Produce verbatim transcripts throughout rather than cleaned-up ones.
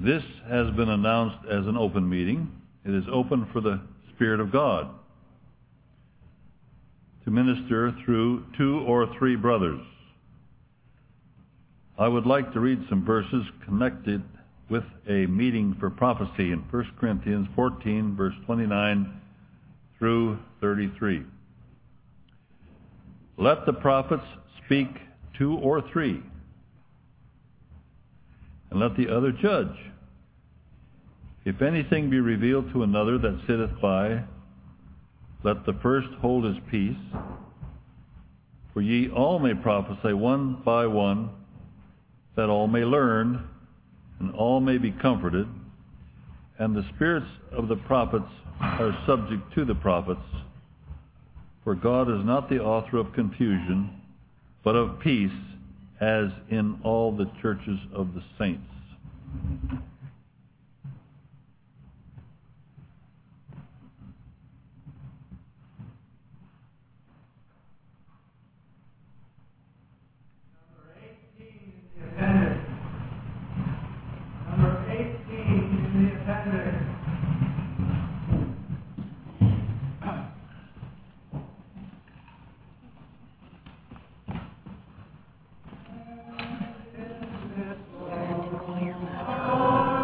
This has been announced as an open meeting. It is open for the Spirit of God to minister through two or three brothers. I would like to read some verses connected with a meeting for prophecy in First Corinthians fourteen, verse twenty-nine through thirty-three. Let the prophets speak two or three, and let the other judge. If anything be revealed to another that sitteth by, let the first hold his peace. For ye all may prophesy one by one, that all may learn, and all may be comforted. And the spirits of the prophets are subject to the prophets. For God is not the author of confusion, but of peace, as in all the churches of the saints. Number eighteen in the appendix. Number eighteen in the appendix.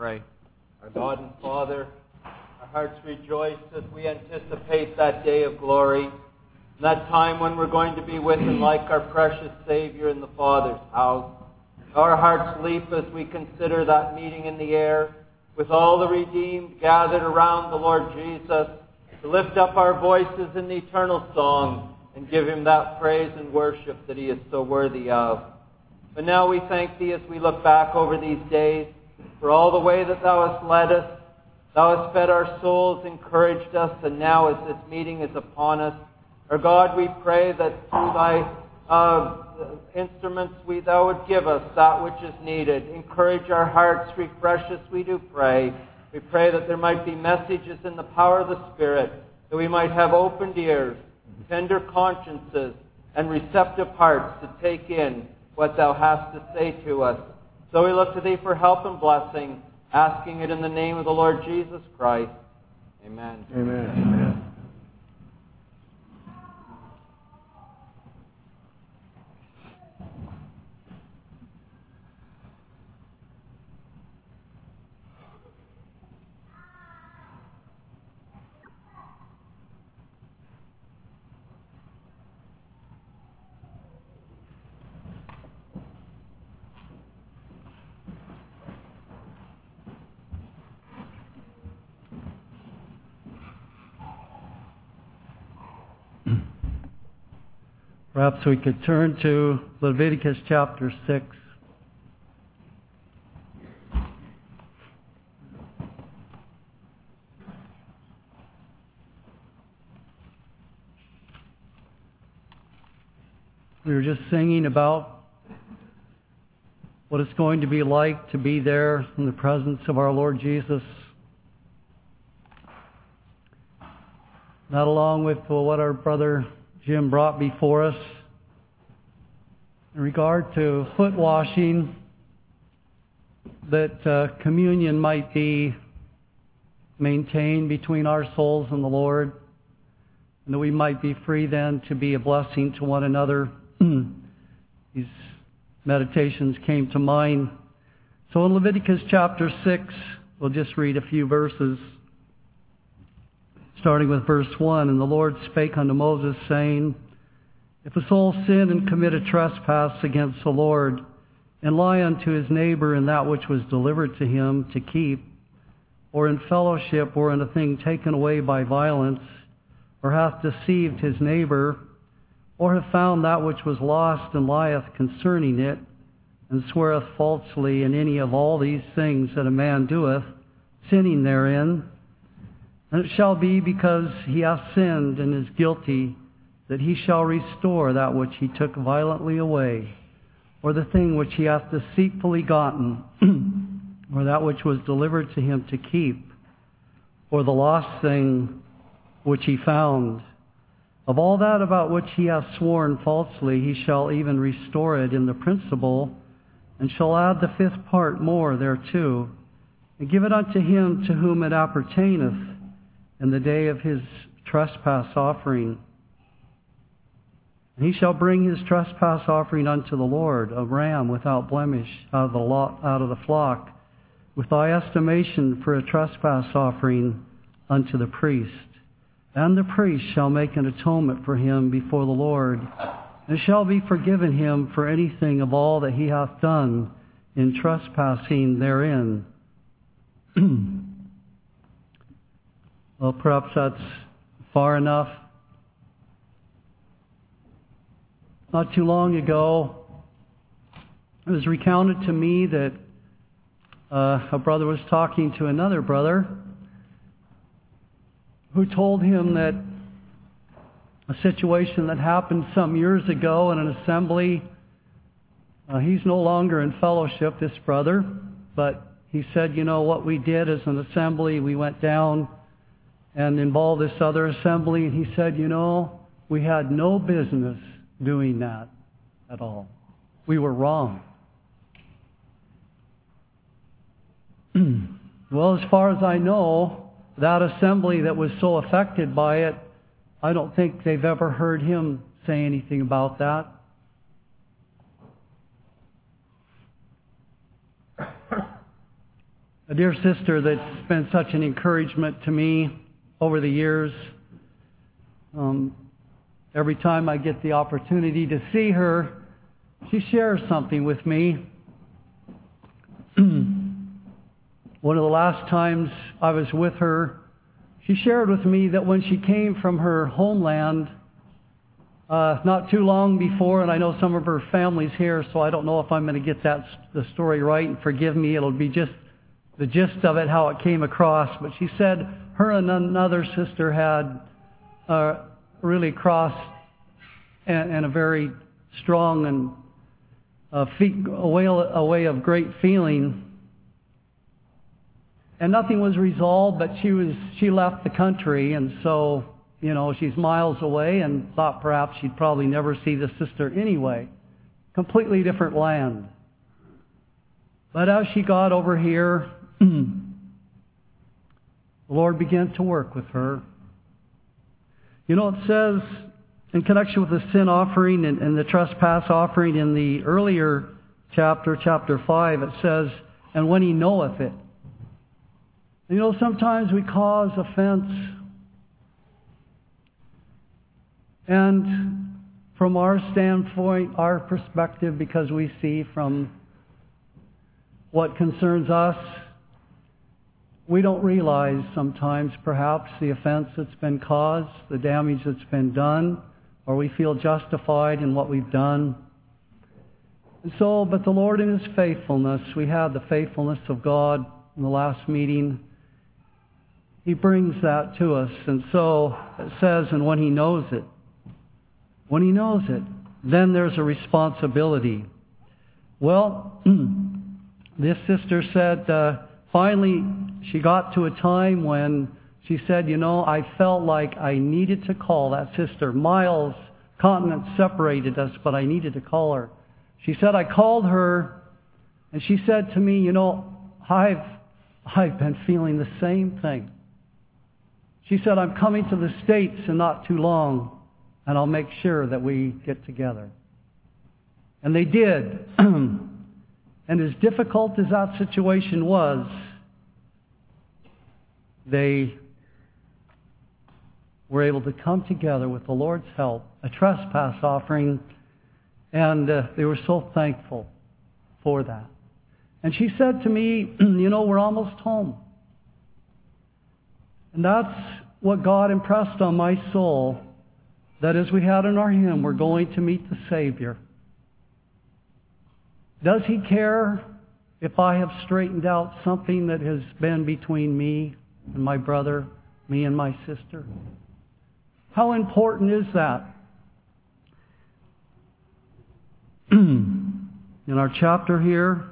pray. Our God and Father, our hearts rejoice as we anticipate that day of glory, that time when we're going to be with and like our precious Savior in the Father's house. Our hearts leap as we consider that meeting in the air with all the redeemed gathered around the Lord Jesus to lift up our voices in the eternal song and give Him that praise and worship that He is so worthy of. But now we thank Thee as we look back over these days for all the way that Thou hast led us. Thou hast fed our souls, encouraged us, and now as this meeting is upon us, our God, we pray that through Thy uh, instruments we, Thou would give us that which is needed. Encourage our hearts, refresh us, we do pray. We pray that there might be messages in the power of the Spirit, that we might have opened ears, tender consciences, and receptive hearts to take in what Thou hast to say to us. So we look to Thee for help and blessing, asking it in the name of the Lord Jesus Christ. Amen. Amen. Amen. Perhaps we could turn to Leviticus chapter six. We were just singing about what it's going to be like to be there in the presence of our Lord Jesus. That along with what our brother Jim brought before us in regard to foot washing, that uh, communion might be maintained between our souls and the Lord, and that we might be free then to be a blessing to one another. These meditations came to mind. So in Leviticus chapter six, we'll just read a few verses. Starting with verse one, and the Lord spake unto Moses, saying, If a soul sin and commit a trespass against the Lord, and lie unto his neighbor in that which was delivered to him to keep, or in fellowship, or in a thing taken away by violence, or hath deceived his neighbor, or have found that which was lost and lieth concerning it, and sweareth falsely in any of all these things that a man doeth, sinning therein, and it shall be because he hath sinned and is guilty, that he shall restore that which he took violently away, or the thing which he hath deceitfully gotten, or that which was delivered to him to keep, or the lost thing which he found. Of all that about which he hath sworn falsely, he shall even restore it in the principal, and shall add the fifth part more thereto, and give it unto him to whom it appertaineth, in the day of his trespass offering. And he shall bring his trespass offering unto the Lord, a ram without blemish out of the lot, out of the flock, with thy estimation for a trespass offering unto the priest. And the priest shall make an atonement for him before the Lord, and shall be forgiven him for anything of all that he hath done in trespassing therein. Well, perhaps that's far enough. Not too long ago, it was recounted to me that uh, a brother was talking to another brother who told him that a situation that happened some years ago in an assembly, uh, he's no longer in fellowship, this brother, but he said, you know, what we did as an assembly, we went down and involved this other assembly, and he said, you know, we had no business doing that at all. We were wrong. Well, as far as I know, that assembly that was so affected by it, I don't think they've ever heard him say anything about that. a dear sister that's been such an encouragement to me over the years. Um, every time I get the opportunity to see her, she shares something with me. One of the last times I was with her, she shared with me that when she came from her homeland, uh, not too long before, and I know some of her family's here, so I don't know if I'm going to get that the story right, and forgive me, it'll be just the gist of it, how it came across. But she said her and another sister had uh, really crossed in, in a very strong and uh, fe- a, way, a way of great feeling. And nothing was resolved, but she was she left the country, and so, you know, she's miles away and thought perhaps she'd probably never see the sister anyway. Completely different land. But as she got over here, the Lord began to work with her. You know, it says, in connection with the sin offering and, and the trespass offering in the earlier chapter, chapter five, it says, and when he knoweth it. You know, sometimes we cause offense, and from our standpoint, our perspective, because we see from what concerns us, we don't realize sometimes perhaps the offense that's been caused, the damage that's been done, or we feel justified in what we've done. And so, but the Lord in His faithfulness, we had the faithfulness of God in the last meeting. He brings that to us. And so it says, and when He knows it, when He knows it, then there's a responsibility. Well, this sister said, uh, finally, she got to a time when she said, you know, I felt like I needed to call that sister. Miles, continents separated us, but I needed to call her. She said, I called her, and she said to me, you know, I've, I've been feeling the same thing. She said, I'm coming to the States in not too long, and I'll make sure that we get together. And they did. And as difficult as that situation was, they were able to come together with the Lord's help, a trespass offering, and uh, they were so thankful for that. And she said to me, you know, we're almost home. And that's what God impressed on my soul, that as we had in our hymn, we're going to meet the Savior. Does He care if I have straightened out something that has been between me and my brother, me and my sister? How important is that? In our chapter here,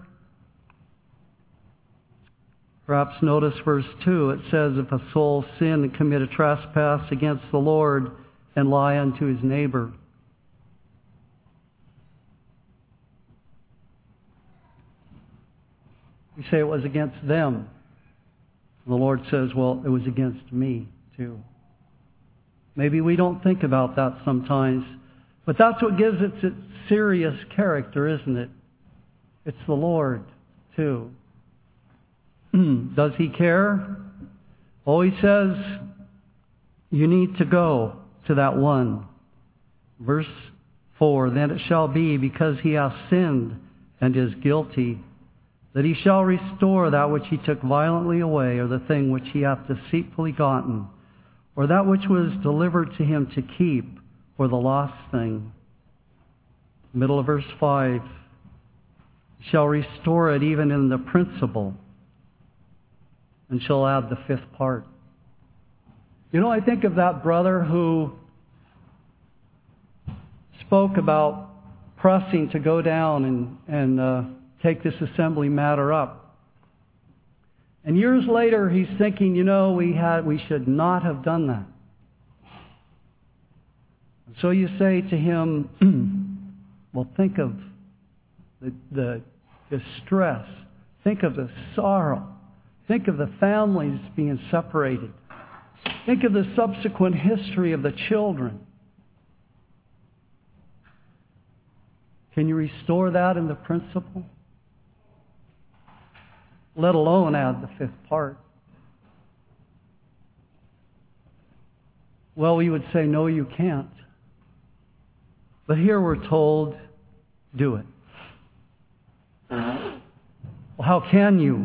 perhaps notice verse two. It says, if a soul sin and commit a trespass against the Lord and lie unto his neighbor. We say it was against them. The Lord says, well, it was against me too. Maybe we don't think about that sometimes, but that's what gives it its serious character, isn't it? It's the Lord too. Does He care? Oh, He says, you need to go to that one. Verse four, then it shall be, because he hath sinned and is guilty, that he shall restore that which he took violently away, or the thing which he hath deceitfully gotten, or that which was delivered to him to keep, or the lost thing. Middle of verse five, shall restore it even in the principal, and shall add the fifth part. You know, I think of that brother who spoke about pressing to go down and, and uh, take this assembly matter up. And years later, he's thinking, you know, we had we should not have done that. So you say to him, well, think of the, the distress. Think of the sorrow. Think of the families being separated. Think of the subsequent history of the children. Can you restore that in the principle? let alone add the fifth part. Well, we would say, no, you can't. But here we're told, do it. Well, how can you?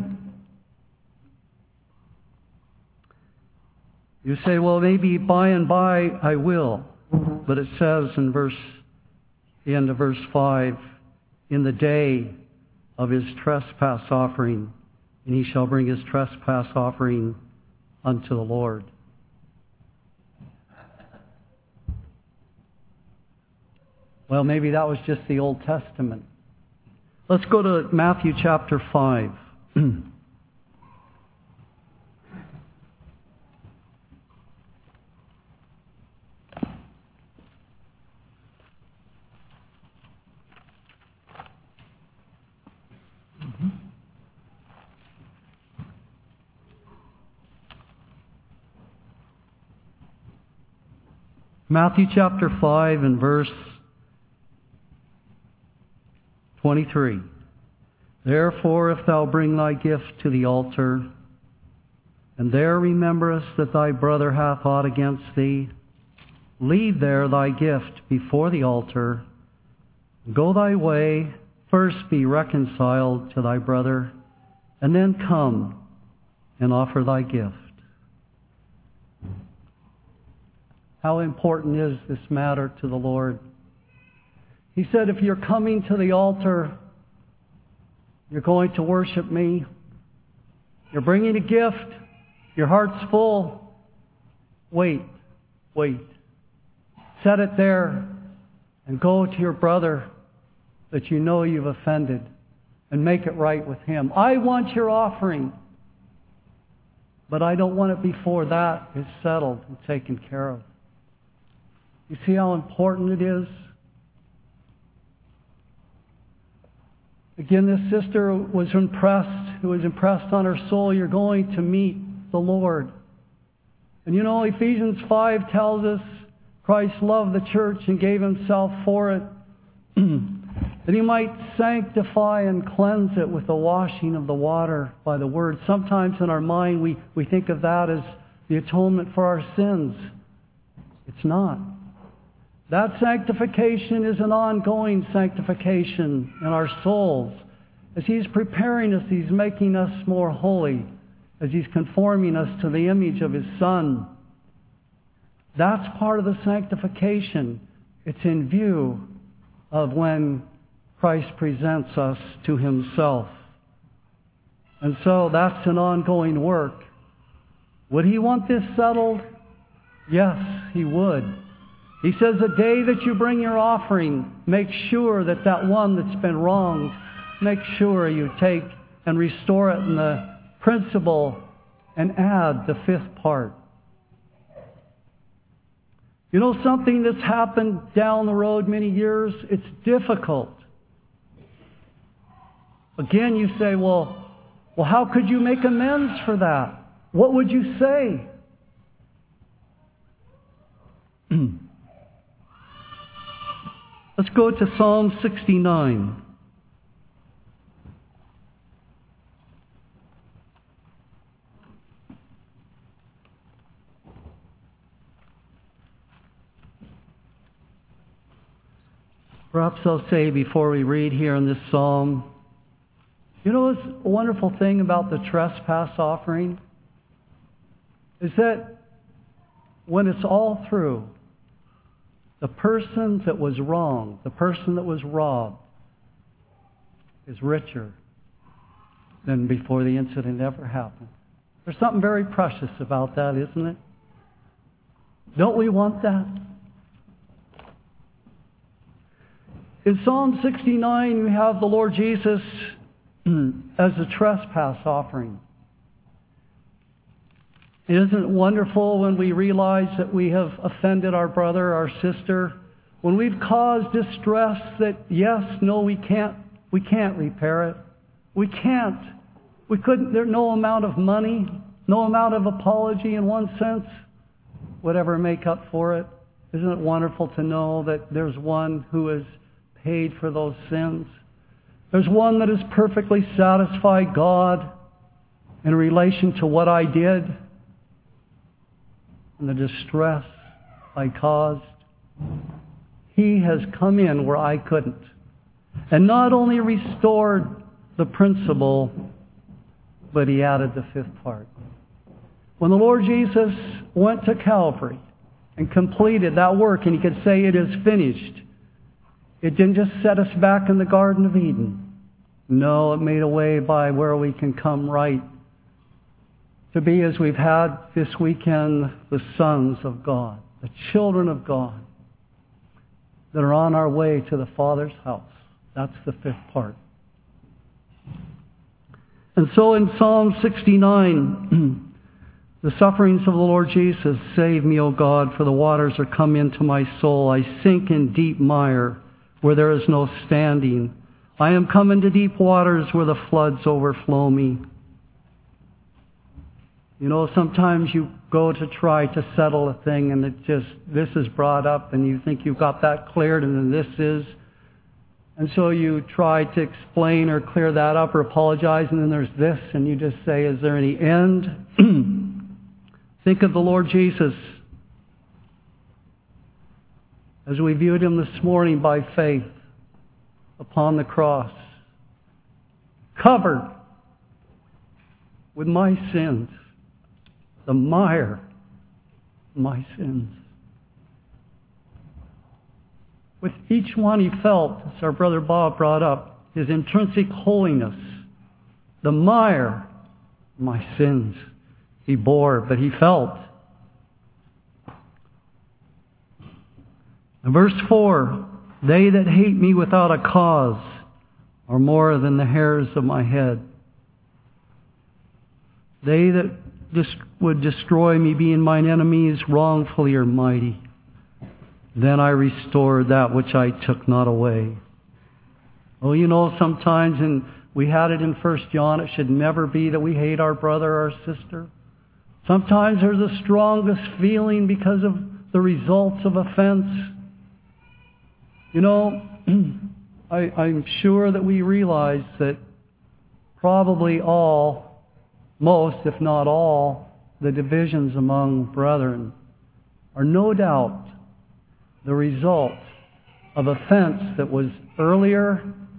You say, well, maybe by and by I will. But it says in verse, the end of verse five, in the day of his trespass offering, and he shall bring his trespass offering unto the Lord. Well, maybe that was just the Old Testament. Let's go to Matthew chapter five. Matthew chapter five and verse twenty-three. Therefore, if thou bring thy gift to the altar, and there rememberest that thy brother hath aught against thee, leave there thy gift before the altar, go thy way, first be reconciled to thy brother, and then come and offer thy gift. How important is this matter to the Lord? He said, if you're coming to the altar, you're going to worship me, you're bringing a gift, your heart's full, wait, wait. Set it there and go to your brother that you know you've offended and make it right with him. I want your offering, but I don't want it before that is settled and taken care of. You see how important it is? Again, this sister was impressed, who was impressed on her soul, you're going to meet the Lord. And you know, Ephesians five tells us Christ loved the church and gave himself for it, that he might sanctify and cleanse it with the washing of the water by the word. Sometimes in our mind we, we think of that as the atonement for our sins. It's not. That sanctification is an ongoing sanctification in our souls. As he's preparing us, he's making us more holy. As he's conforming us to the image of his Son. That's part of the sanctification. It's in view of when Christ presents us to himself. And so that's an ongoing work. Would he want this settled? Yes, he would. He says, the day that you bring your offering, make sure that that one that's been wronged, make sure you take and restore it in the principle and add the fifth part. You know something that's happened down the road many years? It's difficult. Again, you say, well, well, how could you make amends for that? What would you say? Let's go to Psalm sixty-nine. Perhaps I'll say before we read here in this psalm, you know what's a wonderful thing about the trespass offering? Is that when it's all through, the person that was wrong, the person that was robbed, is richer than before the incident ever happened. There's something very precious about that, isn't it? Don't we want that? In Psalm sixty-nine, we have the Lord Jesus as a trespass offering. Isn't it wonderful when we realize that we have offended our brother, our sister? When we've caused distress that, yes, no, we can't, we can't repair it. We can't. We couldn't, there's no amount of money, no amount of apology in one sense would ever make up for it. Isn't it wonderful to know that there's one who has paid for those sins? There's one that has perfectly satisfied God in relation to what I did and the distress I caused. He has come in where I couldn't. And not only restored the principle, but He added the fifth part. When the Lord Jesus went to Calvary and completed that work, and He could say it is finished, it didn't just set us back in the Garden of Eden. No, it made a way by where we can come right to be, as we've had this weekend, the sons of God, the children of God that are on our way to the Father's house. That's the fifth part. And so in Psalm sixty-nine, the sufferings of the Lord Jesus, save me, O God, for the waters are come into my soul. I sink in deep mire where there is no standing. I am come into deep waters where the floods overflow me. You know, sometimes you go to try to settle a thing and it just, this is brought up and you think you've got that cleared and then this is. And so you try to explain or clear that up or apologize, and then there's this, and you just say, is there any end? Think of the Lord Jesus as we viewed Him this morning by faith upon the cross, covered with my sins, the mire of my sins. With each one He felt, as our brother Bob brought up, His intrinsic holiness, the mire of my sins He bore, but He felt. In verse four, they that hate me without a cause are more than the hairs of my head. They that dis- would destroy me, being mine enemies, wrongfully are mighty. Then I restored that which I took not away. Oh, you know, sometimes, and we had it in First John, it should never be that we hate our brother or sister. Sometimes there's the strongest feeling because of the results of offense. You know, I, I'm sure that we realize that probably all, most, if not all, the divisions among brethren are no doubt the result of offense that was earlier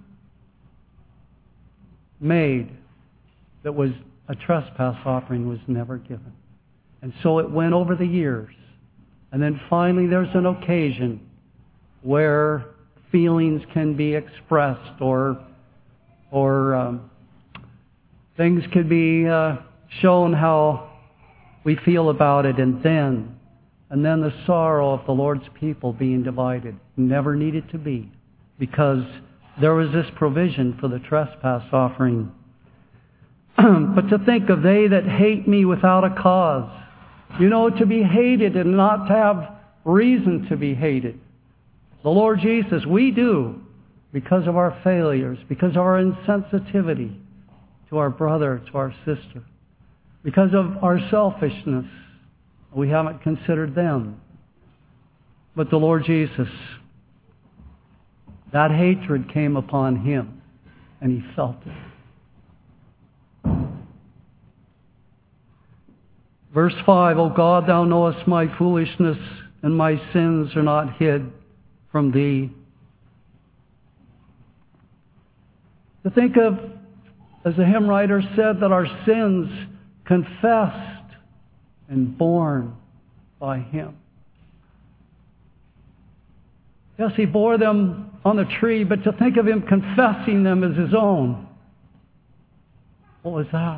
made, that was a trespass offering was never given. And so it went over the years. And then finally there's an occasion where feelings can be expressed, or or um, things could be uh, shown how we feel about it, and then And then the sorrow of the Lord's people being divided. Never needed to be, because there was this provision for the trespass offering. But to think of they that hate me without a cause. You know, to be hated and not to have reason to be hated. The Lord Jesus, we do, because of our failures, because of our insensitivity to our brother, to our sister, because of our selfishness. We haven't considered them. But the Lord Jesus, that hatred came upon Him, and He felt it. Verse five, O God, Thou knowest my foolishness, and my sins are not hid from Thee. To think of, as the hymn writer said, that our sins confessed and borne by Him. Yes, He bore them on the tree, but to think of Him confessing them as His own. What was that?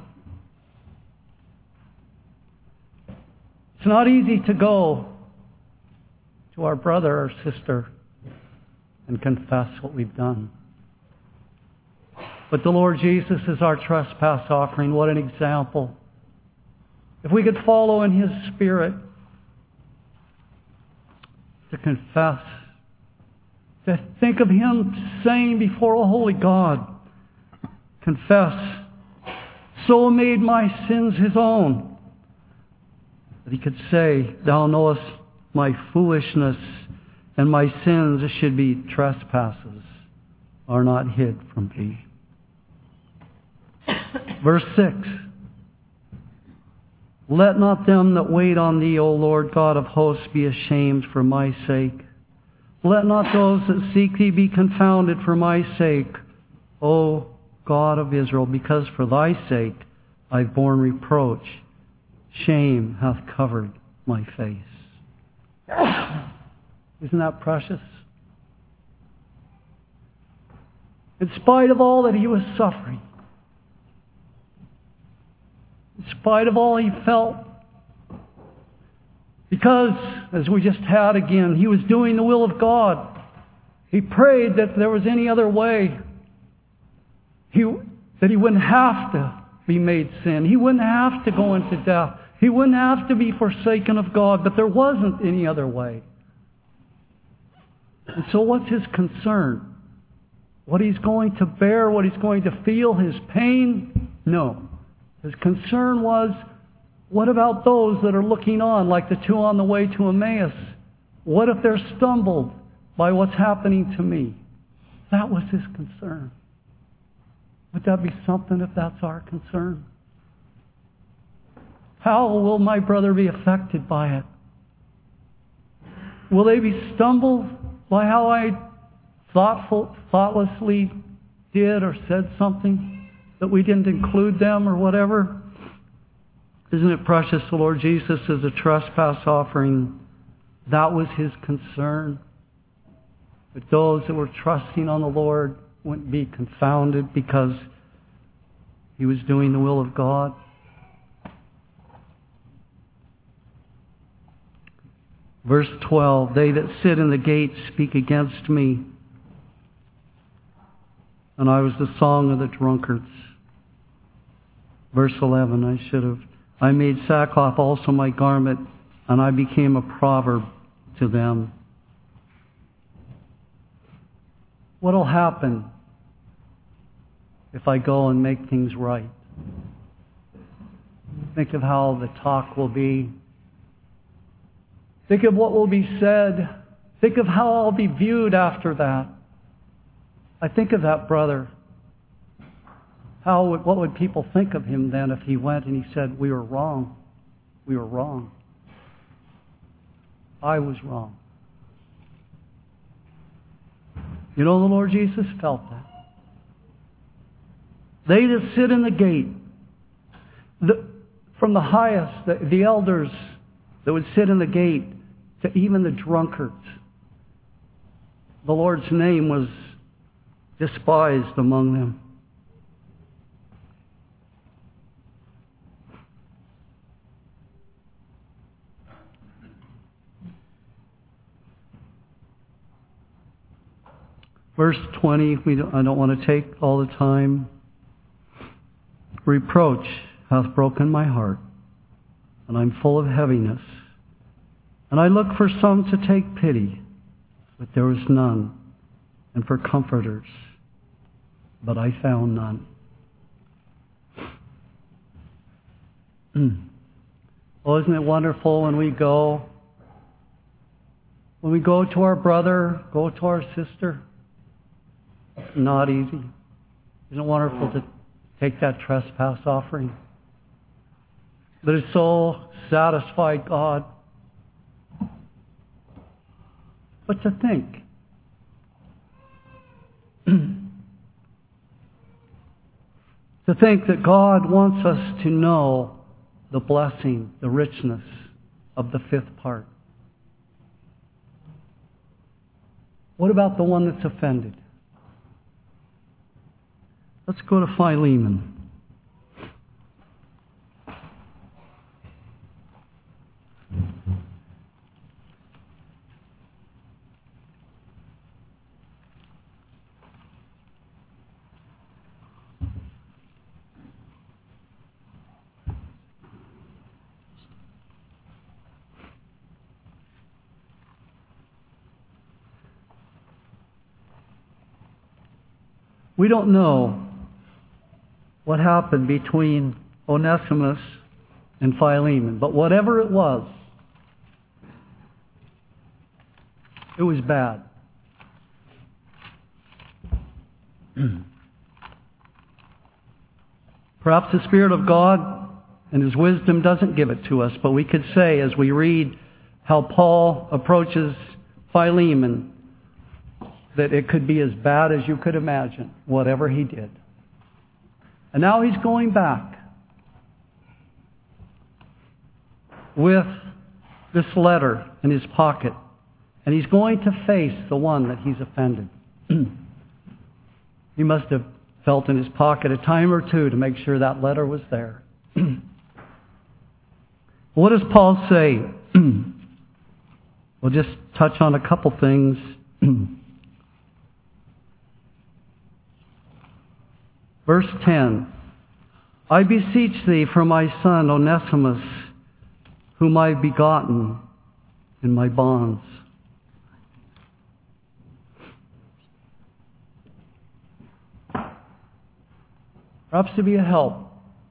It's not easy to go to our brother or sister and confess what we've done. But the Lord Jesus is our trespass offering. What an example. If we could follow in His Spirit to confess, to think of Him saying before a holy God, confess, so made my sins His own, that He could say, Thou knowest my foolishness, and my sins should be trespasses, are not hid from Thee. Verse six, Let not them that wait on thee, O Lord God of hosts, be ashamed for my sake. Let not those that seek thee be confounded for my sake, O God of Israel, because for thy sake I've borne reproach. Shame hath covered my face. Isn't that precious? In spite of all that he was suffering, in spite of all he felt, because, as we just had again, he was doing the will of God. He prayed that there was any other way. He, that he wouldn't have to be made sin. He wouldn't have to go into death. He wouldn't have to be forsaken of God, but there wasn't any other way. And so what's his concern? What he's going to bear, what he's going to feel, his pain? No. His concern was, what about those that are looking on, like the two on the way to Emmaus? What if they're stumbled by what's happening to me? That was his concern. Would that be something if that's our concern? How will my brother be affected by it? Will they be stumbled by how I thoughtful, thoughtlessly did or said something, that we didn't include them or whatever? Isn't it precious? The Lord Jesus is a trespass offering. That was his concern. That those that were trusting on the Lord wouldn't be confounded because he was doing the will of God. Verse twelve, they that sit in the gate speak against me, and I was the song of the drunkards. Verse eleven, I should have, I made sackcloth also my garment, and I became a proverb to them. What'll happen if I go and make things right? Think of how the talk will be. Think of what will be said. Think of how I'll be viewed after that. I think of that brother. How would, what would people think of him then if he went and he said, we were wrong. We were wrong. I was wrong. You know, the Lord Jesus felt that. They that sit in the gate, the, from the highest, the, the elders that would sit in the gate, to even the drunkards, the Lord's name was despised among them. Verse twenty, we don't, I don't want to take all the time. Reproach hath broken my heart, and I'm full of heaviness. And I looked for some to take pity, but there was none, and for comforters, but I found none. Oh, isn't it wonderful when we go, when we go to our brother, go to our sister? It's not easy. Isn't it wonderful to take that trespass offering? But it so satisfied God. But to think, to think that God wants us to know the blessing, the richness of the fifth part. What about the one that's offended? Let's go to Philemon. We don't know what happened between Onesimus and Philemon, but whatever it was, it was bad. Perhaps the Spirit of God And His wisdom doesn't give it to us. But we could say, as we read how Paul approaches Philemon, that it could be as bad as you could imagine, whatever he did. And now he's going back with this letter in his pocket. And he's going to face the one that he's offended. He must have felt in his pocket a time or two to make sure that letter was there. What does Paul say? We'll just touch on a couple things. Verse ten. I beseech thee for my son Onesimus, whom I have begotten in my bonds. Perhaps to be a help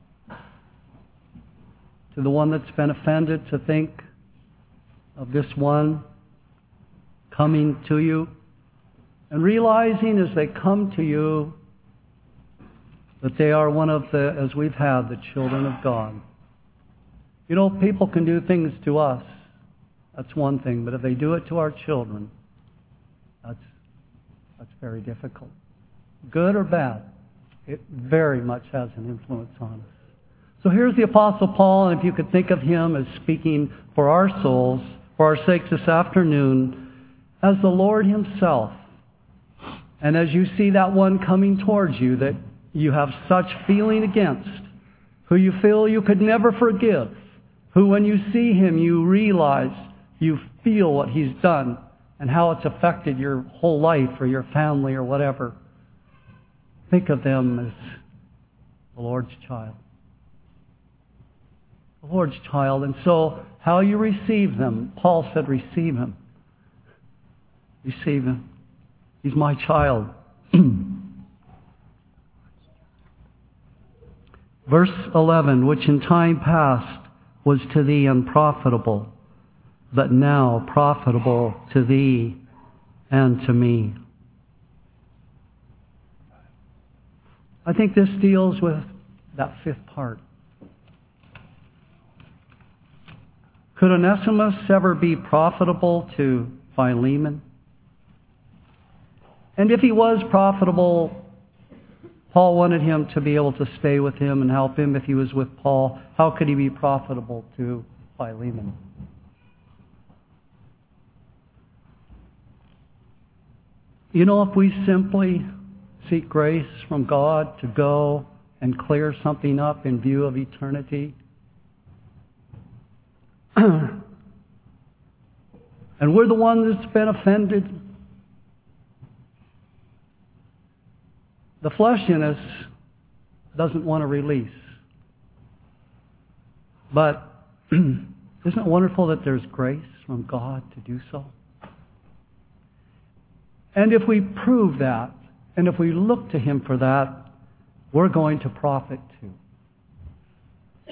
to the one that's been offended, to think of this one coming to you and realizing as they come to you that they are one of the, as we've had, the children of God. You know, people can do things to us. That's one thing. But if they do it to our children, that's, that's very difficult. Good or bad, it very much has an influence on us. So here's the Apostle Paul, and if you could think of him as speaking for our souls, for our sakes this afternoon, as the Lord Himself. And as you see that one coming towards you that you have such feeling against, who you feel you could never forgive, who when you see him you realize, you feel what he's done and how it's affected your whole life or your family or whatever. Think of them as the Lord's child. The Lord's child. And so how you receive them, Paul said receive him. Receive him. He's my child. Verse eleven, which in time past was to thee unprofitable, but now profitable to thee and to me. I think this deals with that fifth part. Could Onesimus ever be profitable to Philemon? And if he was profitable, Paul wanted him to be able to stay with him and help him if he was with Paul. How could he be profitable to Philemon? You know, if we simply seek grace from God to go and clear something up in view of eternity, and we're the one that's been offended, the flesh in us doesn't want to release. But isn't it wonderful that there's grace from God to do so? And if we prove that, and if we look to Him for that, we're going to profit too.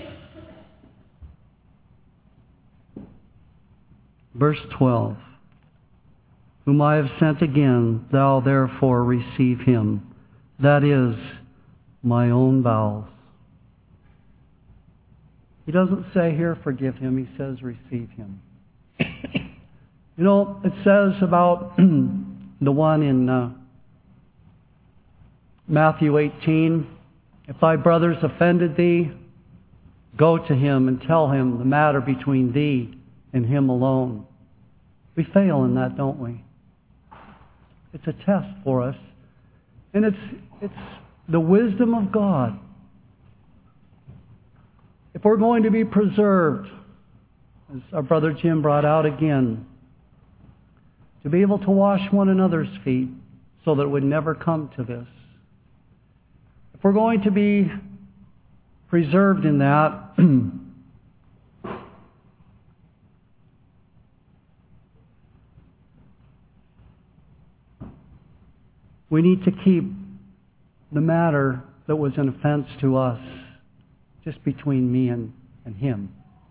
Verse twelve. Whom I have sent again, thou therefore receive him. That is, my own bowels. He doesn't say here, forgive him. He says, receive him. You know, it says about the one in uh, Matthew eighteen, if thy brothers offended thee, go to him and tell him the matter between thee and him alone. We fail in that, don't we? It's a test for us. And it's it's the wisdom of God. If we're going to be preserved, as our brother Jim brought out again, to be able to wash one another's feet so that it would never come to this. If we're going to be preserved in that, we need to keep the matter that was an offense to us just between me and, and him.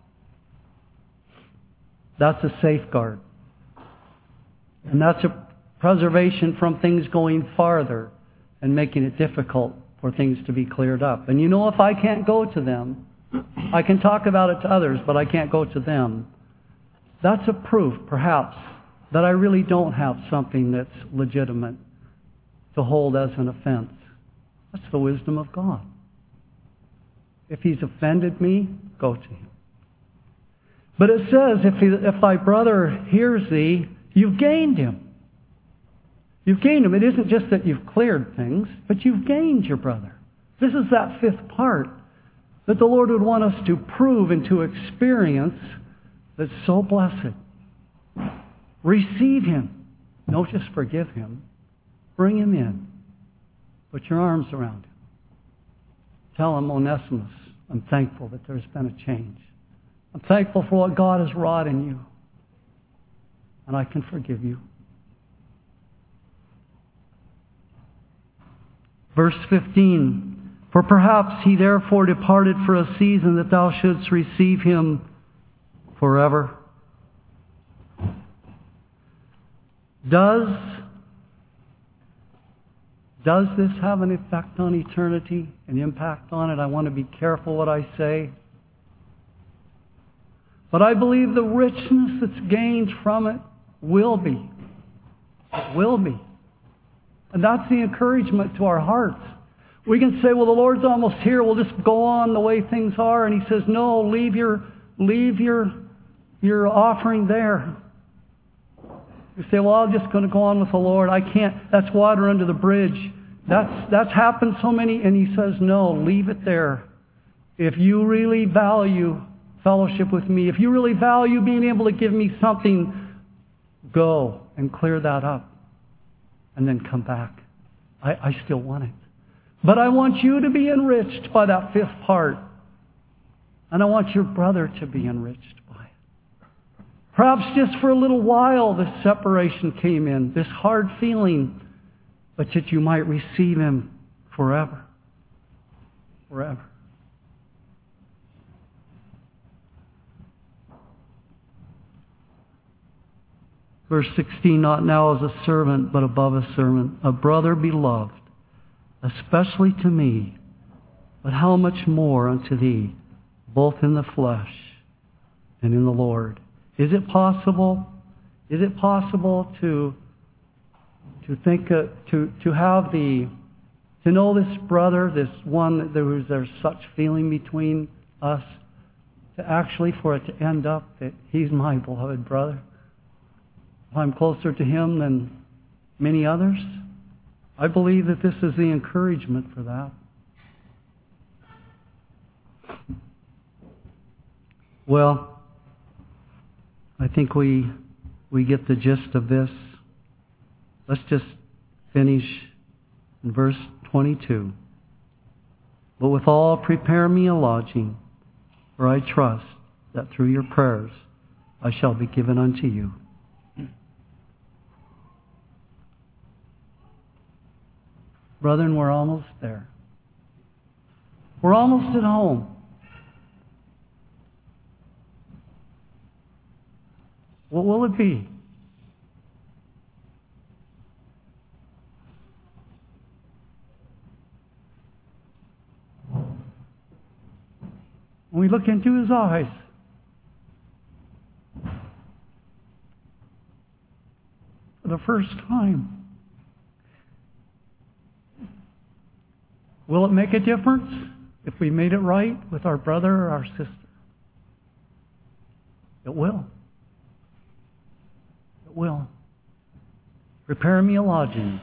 That's a safeguard. And that's a preservation from things going farther and making it difficult for things to be cleared up. And you know, if I can't go to them I can talk about it to others, but I can't go to them. That's a proof, perhaps, that I really don't have something that's legitimate to hold as an offense. That's the wisdom of God. If he's offended me, go to him. But it says, if, he, if thy brother hears thee, you've gained him. You've gained him. It isn't just that you've cleared things, but you've gained your brother. This is that fifth part that the Lord would want us to prove and to experience that's so blessed. Receive him. Don't just forgive him. Bring him in. Put your arms around him. Tell him, Onesimus, I'm thankful that there's been a change. I'm thankful for what God has wrought in you. And I can forgive you. Verse fifteen. For perhaps he therefore departed for a season that thou shouldst receive him forever. Does, does this have an effect on eternity, an impact on it? I want to be careful what I say. But I believe the richness that's gained from it will be. It will be. And that's the encouragement to our hearts. We can say, well, the Lord's almost here. We'll just go on the way things are. And he says, no, leave your, leave your, your offering there. You say, well, I'm just going to go on with the Lord. I can't. That's water under the bridge. That's, that's happened so many. And he says, no, leave it there. If you really value fellowship with me, if you really value being able to give me something, go and clear that up. And then come back. I, I still want it. But I want you to be enriched by that fifth part. And I want your brother to be enriched by it. Perhaps just for a little while this separation came in, this hard feeling, but that you might receive him forever. Forever. Verse sixteen, not now as a servant, but above a servant, a brother beloved, especially to me, but how much more unto thee, both in the flesh and in the Lord. Is it possible? Is it possible to to think uh, to to have the to know this brother, this one that there was there's such feeling between us, to actually for it to end up that he's my beloved brother? I'm closer to him than many others. I believe that this is the encouragement for that. Well, I think we we get the gist of this. Let's just finish in verse twenty-two. But withal prepare me a lodging, for I trust that through your prayers I shall be given unto you. Brethren, we're almost there. We're almost at home. What will it be? When we look into his eyes, for the first time, will it make a difference if we made it right with our brother or our sister? It will. It will. Prepare me a lodging.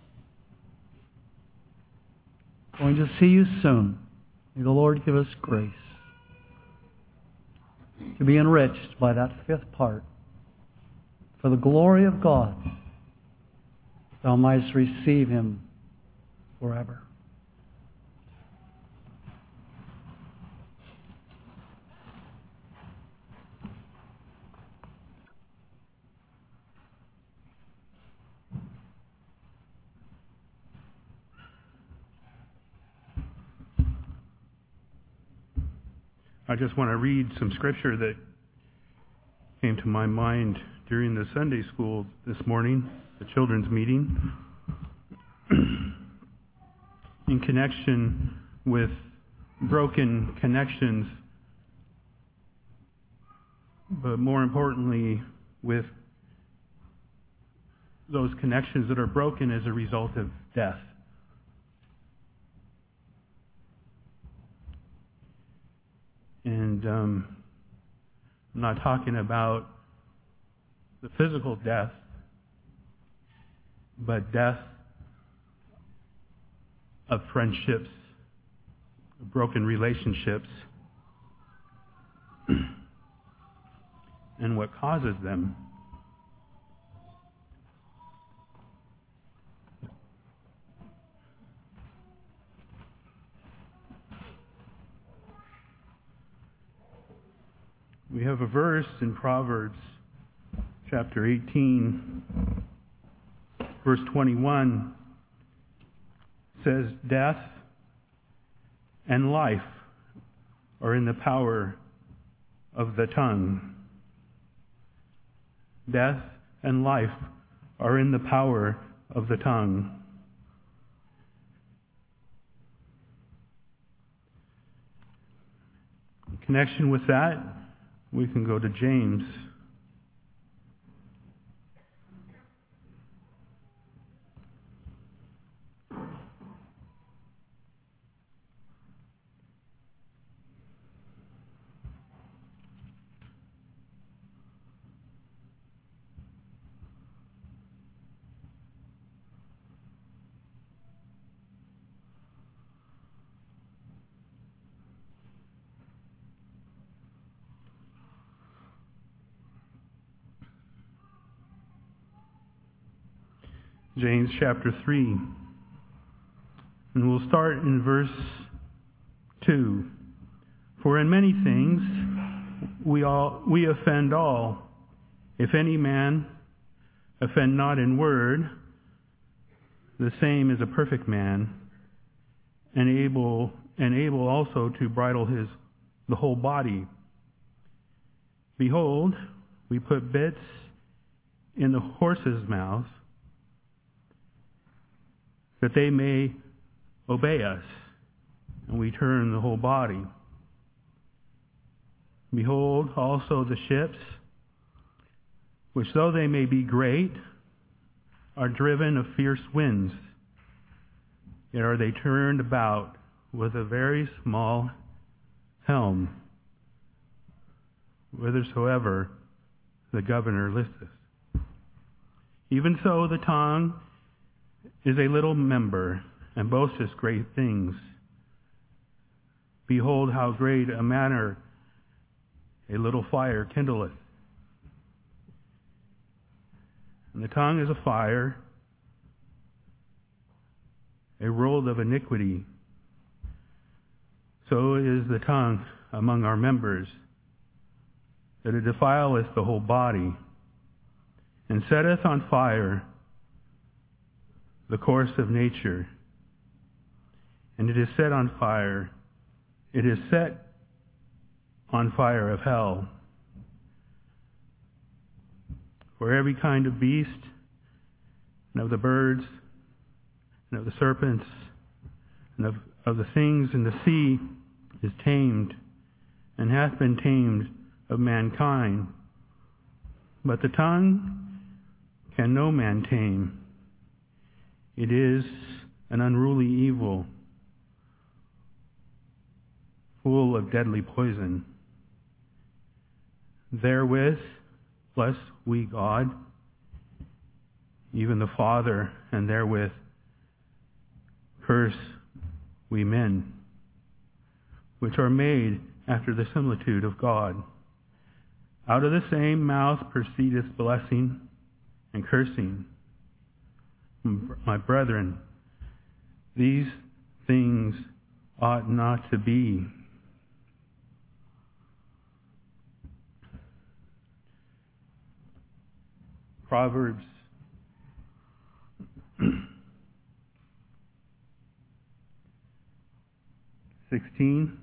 Going to see you soon. May the Lord give us grace to be enriched by that fifth part. For the glory of God, thou mightst receive him forever. I just want to read some scripture that came to my mind during the Sunday school this morning, the children's meeting, in connection with broken connections but more importantly, with those connections that are broken as a result of death. And um, I'm not talking about the physical death, but death of friendships, broken relationships, and what causes them. We have a verse in Proverbs chapter eighteen, verse twenty-one, says, "Death and life are in the power of the tongue." Death and life are in the power of the tongue. In connection with that, we can go to James. James chapter three. And we'll start in verse two. "For in many things we all we offend all. If any man offend not in word, the same is a perfect man, and able and able also to bridle his the whole body. Behold, we put bits in the horse's mouth, that they may obey us, and we turn the whole body. Behold also the ships, which though they may be great, are driven of fierce winds, yet are they turned about with a very small helm, whithersoever the governor listeth. Even so the tongue is a little member, and boasteth great things. Behold how great a matter a little fire kindleth. And the tongue is a fire, a world of iniquity. So is the tongue among our members, that it defileth the whole body, and setteth on fire the course of nature. And it is set on fire, it is set on fire of hell. For every kind of beast, and of the birds, and of the serpents, and of, of the things in the sea is tamed, and hath been tamed of mankind. But the tongue can no man tame. It is an unruly evil, full of deadly poison. Therewith bless we God, even the Father, and therewith curse we men, which are made after the similitude of God. Out of the same mouth proceedeth blessing and cursing. My brethren, these things ought not to be. Proverbs sixteen.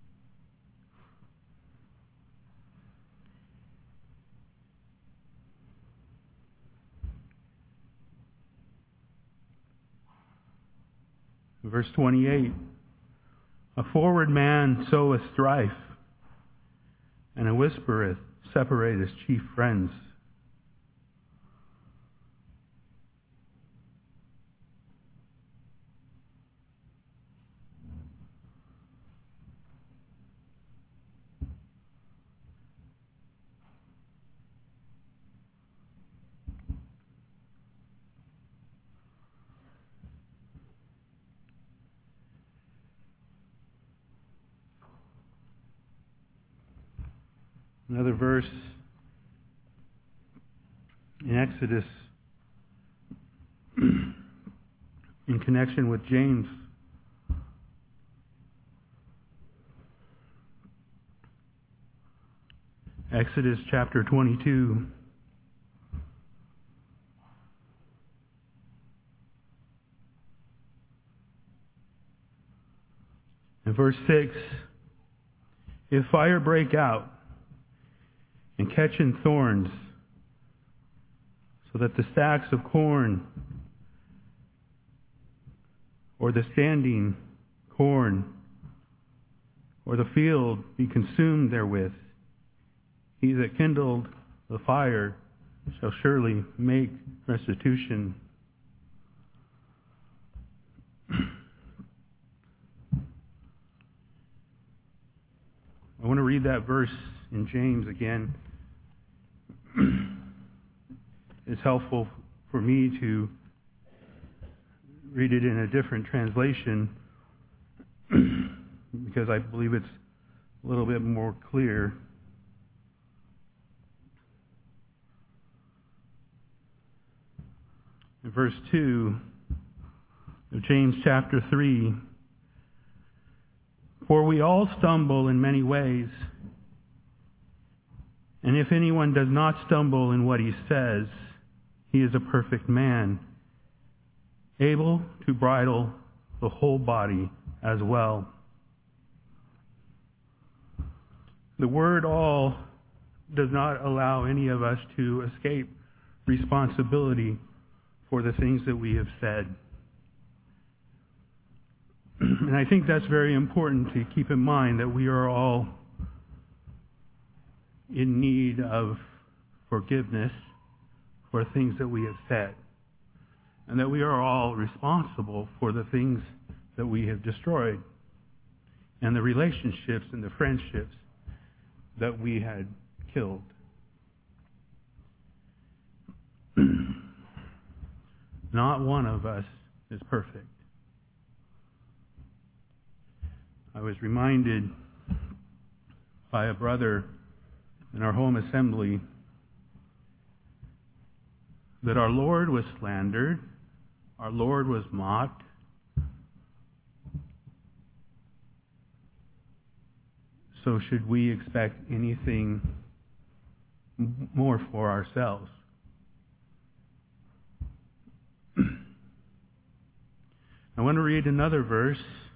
Verse twenty-eight, "A forward man soweth strife, and a whispereth separate as chief friends. Another verse in Exodus in connection with James. Exodus chapter twenty-two. And verse six, if fire break out and catch in thorns, so that the stacks of corn or the standing corn or the field be consumed therewith, he that kindled the fire shall surely make restitution. I want to read that verse in James again. It's helpful for me to read it in a different translation because I believe it's a little bit more clear. In verse two of James chapter three, for we all stumble in many ways. And if anyone does not stumble in what he says, he is a perfect man, able to bridle the whole body as well. The word all does not allow any of us to escape responsibility for the things that we have said. And I think that's very important to keep in mind, that we are all in need of forgiveness for things that we have said, and that we are all responsible for the things that we have destroyed, and the relationships and the friendships that we had killed. Not one of us is perfect. I was reminded by a brother in our home assembly that our Lord was slandered, our Lord was mocked, so should we expect anything more for ourselves? I want to read another verse.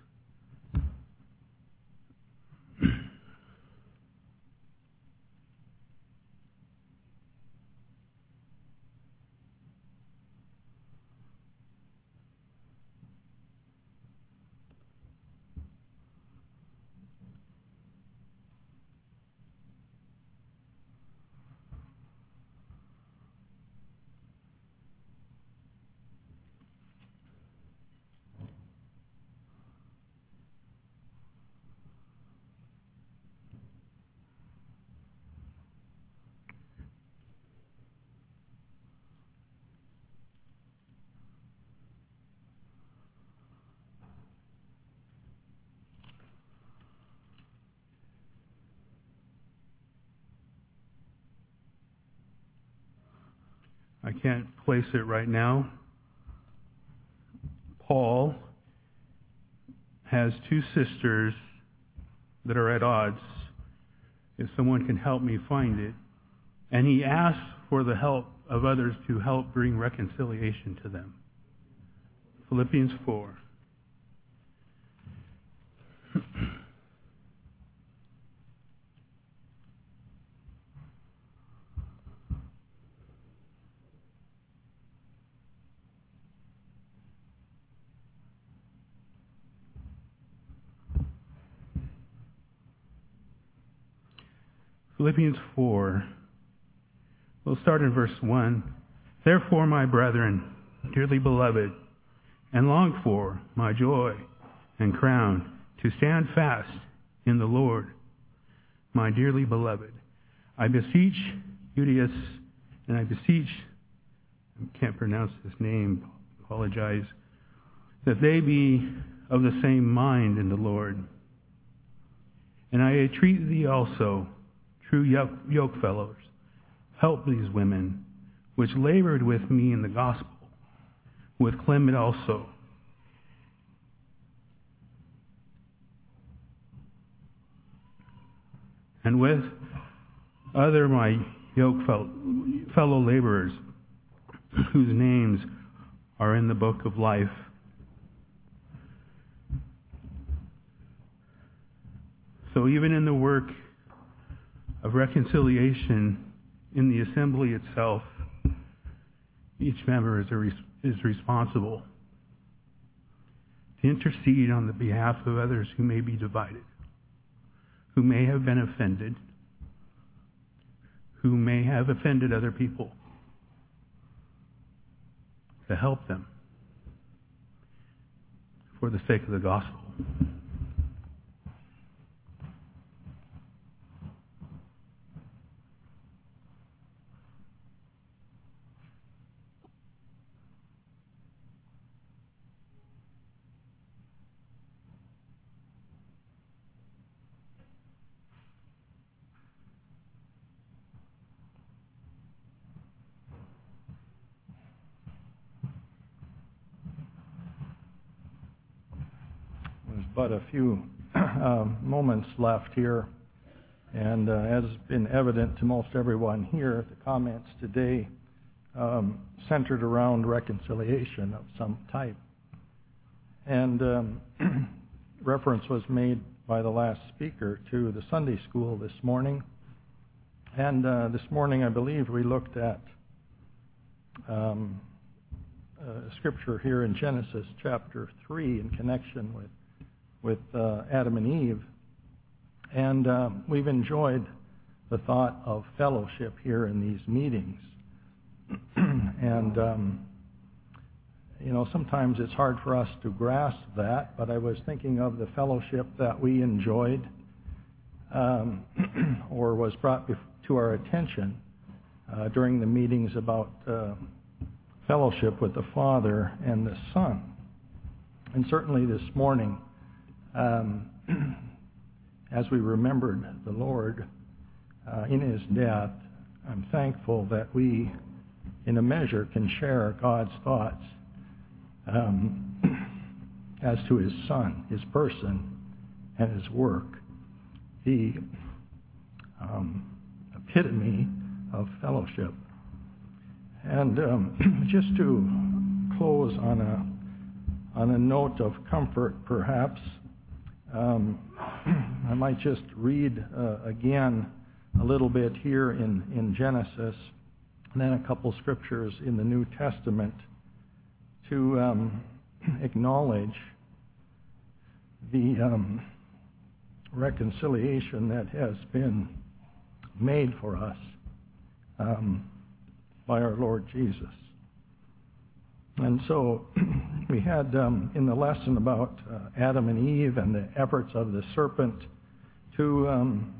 I can't place it right now. Paul has two sisters that are at odds. If someone can help me find it. And he asks for the help of others to help bring reconciliation to them. Philippians four. Philippians four. We'll start in verse one. Therefore, my brethren, dearly beloved, and longed for, my joy and crown, to stand fast in the Lord, my dearly beloved. I beseech Euodias, and I beseech, I can't pronounce his name, apologize, that they be of the same mind in the Lord. And I entreat thee also, true yoke fellows, help these women, which labored with me in the gospel, with Clement also. And with other my yoke fellow laborers, whose names are in the book of life. So even in the work of reconciliation in the assembly itself, each member is, a res- is responsible to intercede on the behalf of others who may be divided, who may have been offended, who may have offended other people, to help them for the sake of the gospel. But a few uh, moments left here, and uh, as has been evident to most everyone here, the comments today um, centered around reconciliation of some type. And um, reference was made by the last speaker to the Sunday school this morning. And uh, this morning, I believe, we looked at um, uh, scripture here in Genesis chapter three in connection with with uh, Adam and Eve. And um, we've enjoyed the thought of fellowship here in these meetings. and, um, you know, sometimes it's hard for us to grasp that, but I was thinking of the fellowship that we enjoyed um, or was brought to our attention uh, during the meetings about uh, fellowship with the Father and the Son. And certainly this morning, Um, as we remembered the Lord uh, in His death, I'm thankful that we, in a measure, can share God's thoughts um, as to His Son, His person, and His work. The um, epitome of fellowship. And um, just to close on a on a note of comfort, perhaps. Um, I might just read uh, again a little bit here in, in Genesis, and then a couple scriptures in the New Testament to um, acknowledge the um, reconciliation that has been made for us um, by our Lord Jesus. And so we had um, in the lesson about uh, Adam and Eve and the efforts of the serpent to um,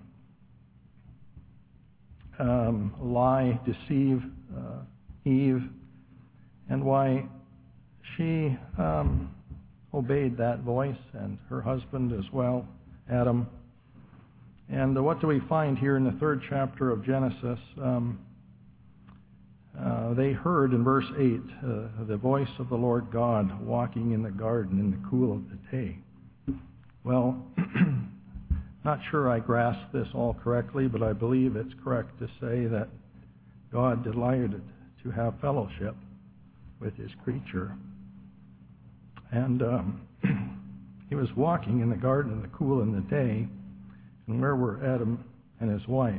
um, lie, deceive uh, Eve, and why she um, obeyed that voice, and her husband as well, Adam. And uh, what do we find here in the third chapter of Genesis? Um, Uh, they heard in verse eight uh, the voice of the Lord God walking in the garden in the cool of the day. Well, not sure I grasped this all correctly, but I believe it's correct to say that God delighted to have fellowship with His creature. And um, He was walking in the garden in the cool of the day, and where were Adam and his wife?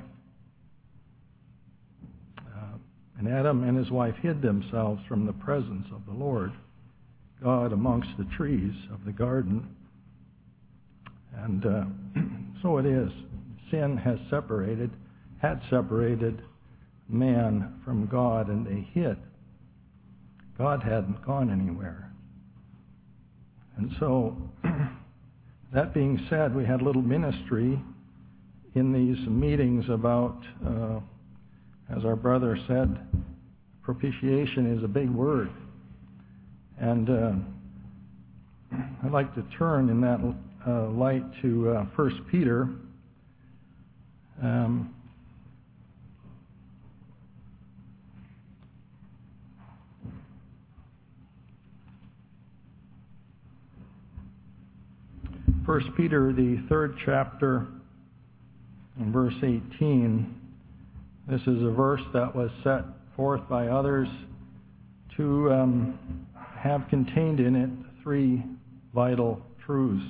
And Adam and his wife hid themselves from the presence of the Lord God amongst the trees of the garden. And uh, so it is. Sin has separated had separated man from God, and they hid. God hadn't gone anywhere. And so, that being said, we had a little ministry in these meetings about, uh, as our brother said, propitiation is a big word. And uh, I'd like to turn in that uh, light to uh, First Peter. Um, First Peter, the third chapter, in verse eighteen. This is a verse that was set forth by others to um, have contained in it three vital truths.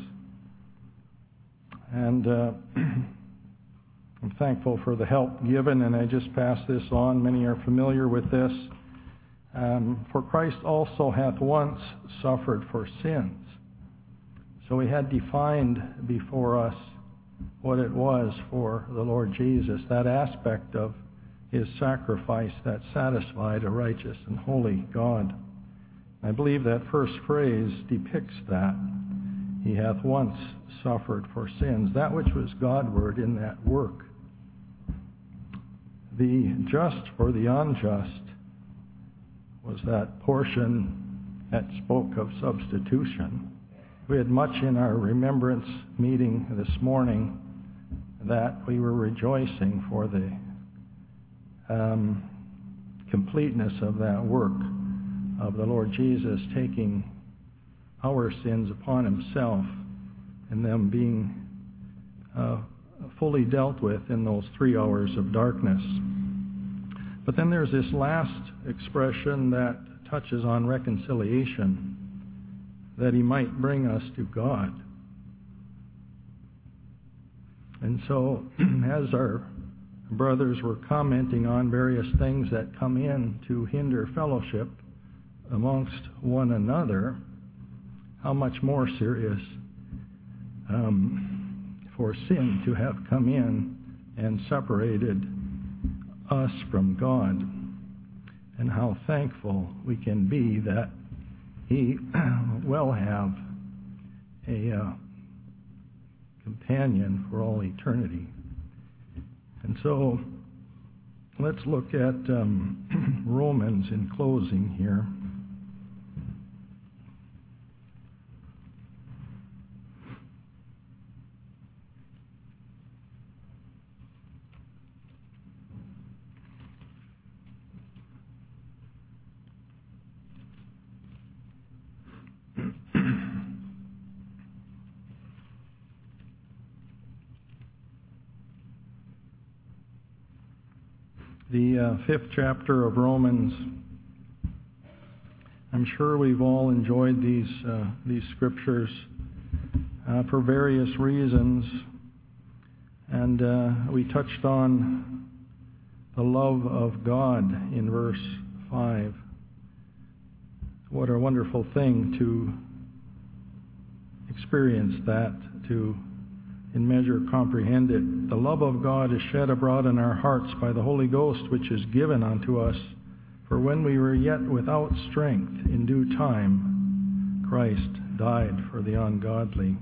And uh, I'm thankful for the help given, and I just pass this on. Many are familiar with this. Um, for Christ also hath once suffered for sins. So he had defined before us what it was for the Lord Jesus, that aspect of his sacrifice that satisfied a righteous and holy God. I believe that first phrase depicts that. He hath once suffered for sins, that which was Godward in that work. The just for the unjust was that portion that spoke of substitution. We had much in our remembrance meeting this morning that we were rejoicing for the um, completeness of that work of the Lord Jesus taking our sins upon himself and them being uh, fully dealt with in those three hours of darkness. But then there's this last expression that touches on reconciliation, that he might bring us to God. And so, as our brothers were commenting on various things that come in to hinder fellowship amongst one another, how much more serious um, for sin to have come in and separated us from God, and how thankful we can be that he will have a uh, companion for all eternity. And so let's look at um, Romans in closing here. The uh, fifth chapter of Romans. I'm sure we've all enjoyed these uh, these scriptures uh, for various reasons, and uh, we touched on the love of God in verse five. What a wonderful thing to experience that, to in measure comprehend it. The love of God is shed abroad in our hearts by the Holy Ghost, which is given unto us. For when we were yet without strength, in due time, Christ died for the ungodly.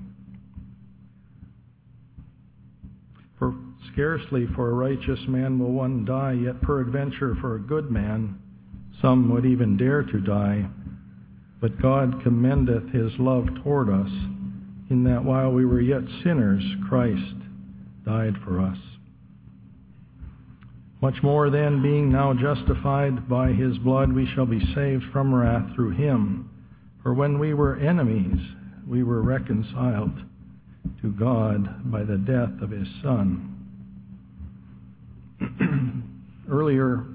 For scarcely for a righteous man will one die, yet peradventure for a good man some would even dare to die. But God commendeth his love toward us, in that while we were yet sinners, Christ died for us. Much more then, being now justified by his blood, we shall be saved from wrath through him. For when we were enemies, we were reconciled to God by the death of his Son. Earlier,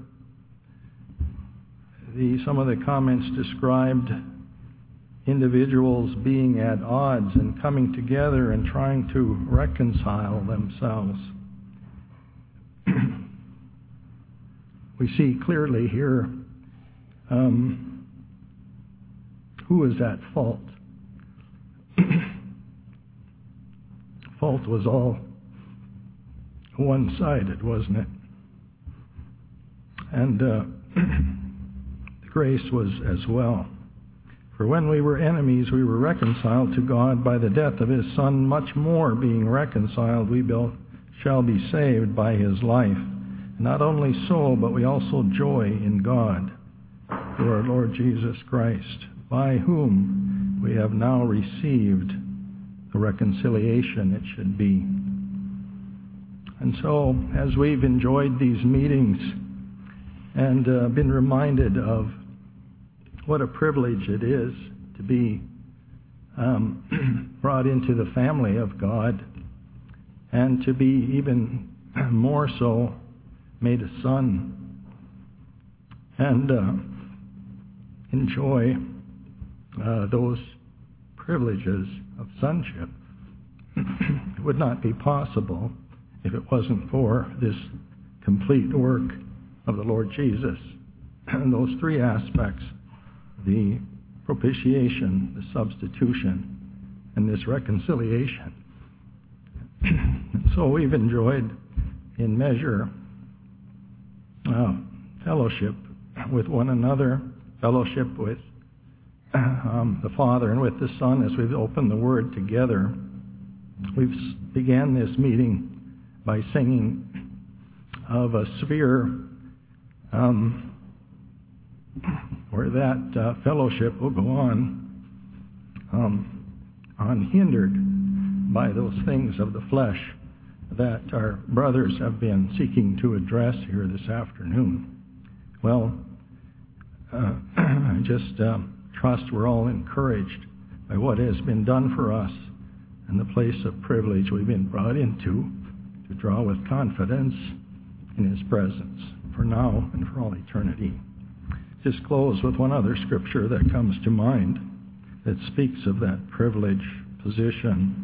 the, some of the comments described individuals being at odds and coming together and trying to reconcile themselves. We see clearly here um, who is at fault. Fault was all one-sided, wasn't it? And uh, the grace was as well. For when we were enemies, we were reconciled to God by the death of his Son. Much more, being reconciled, we both shall be saved by his life. Not only so, but we also joy in God through our Lord Jesus Christ, by whom we have now received the reconciliation it should be. And so, as we've enjoyed these meetings and uh, been reminded of what a privilege it is to be um, brought into the family of God, and to be even more so made a son, and uh, enjoy uh, those privileges of sonship. It would not be possible if it wasn't for this complete work of the Lord Jesus. And those three aspects, the propitiation, the substitution, and this reconciliation. And so we've enjoyed, in measure, uh, fellowship with one another, fellowship with um, the Father and with the Son as we've opened the Word together. We've began this meeting by singing of a sphere um, where that uh, fellowship will go on um, unhindered by those things of the flesh that our brothers have been seeking to address here this afternoon. Well, uh, I just uh, trust we're all encouraged by what has been done for us and the place of privilege we've been brought into to draw with confidence in his presence for now and for all eternity. Just close with one other scripture that comes to mind that speaks of that privilege position.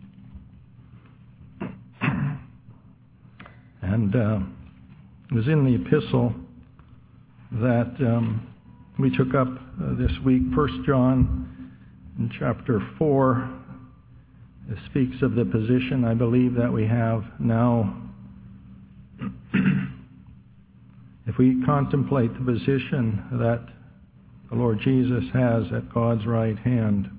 And uh, it was in the epistle that um, we took up uh, this week, First John in chapter four. It speaks of the position I believe that we have now. If we contemplate the position that the Lord Jesus has at God's right hand,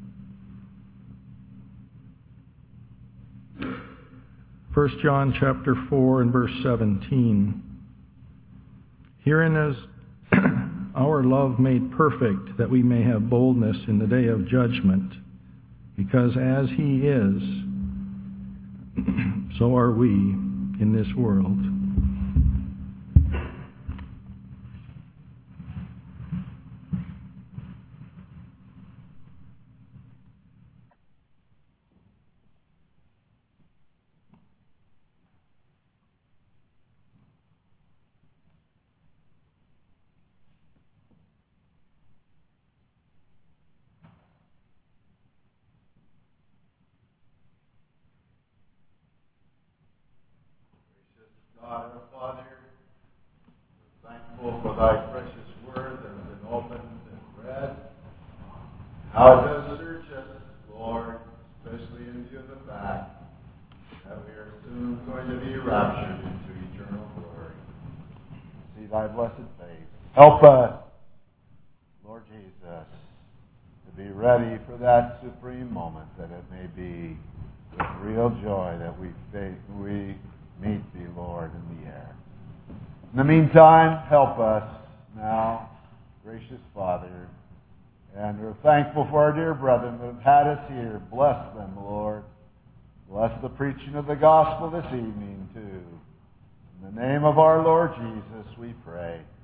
First John chapter four and verse seventeen. Herein is our love made perfect, that we may have boldness in the day of judgment. Because as he is, so are we in this world. God, our Father, we're thankful for thy precious word that has been opened and read. How it does search us, Lord, especially in view of the fact that we are soon going to be raptured into eternal glory. See thy blessed face. Help us, Lord Jesus, to be ready for that supreme moment, that it may be with real joy that we faith, we meet thee, Lord, in the air. In the meantime, help us now, gracious Father. And we're thankful for our dear brethren that have had us here. Bless them, Lord. Bless the preaching of the gospel this evening, too. In the name of our Lord Jesus, we pray.